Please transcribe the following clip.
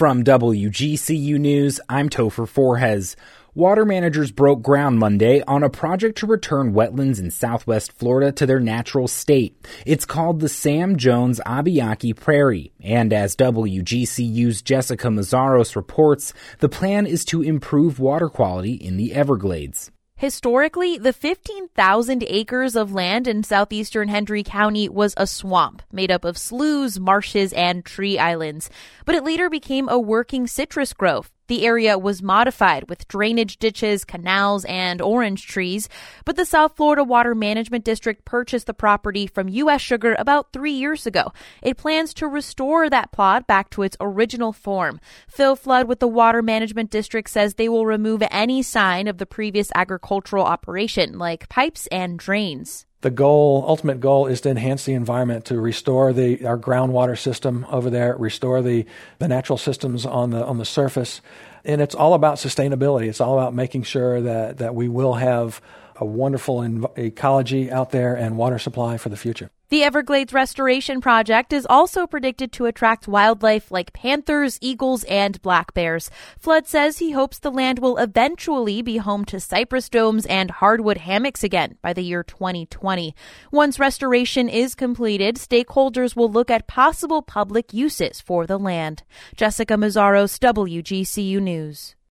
From WGCU News, I'm Topher Forhes. Water managers broke ground Monday on a project to return wetlands in southwest Florida to their natural state. It's called the Sam Jones Abiaki Prairie, and as WGCU's Jessica Mazzaros reports, the plan is to improve water quality in the Everglades. Historically, the 15,000 acres of land in southeastern Hendry County was a swamp made up of sloughs, marshes, and tree islands. But it later became a working citrus grove. The area was modified with drainage ditches, canals, and orange trees. But the South Florida Water Management District purchased the property from U.S. Sugar about 3 years ago. It plans to restore that plot back to its original form. Phil Flood with the Water Management District says they will remove any sign of the previous agricultural operation, like pipes and drains. The ultimate goal is to enhance the environment, to restore our groundwater system over there, restore the natural systems on the surface. And it's all about sustainability. It's all about making sure that we will have a wonderful ecology out there and water supply for the future. The Everglades Restoration Project is also predicted to attract wildlife like panthers, eagles, and black bears. Flood says he hopes the land will eventually be home to cypress domes and hardwood hammocks again by the year 2020. Once restoration is completed, stakeholders will look at possible public uses for the land. Jessica Mazzaros, WGCU News.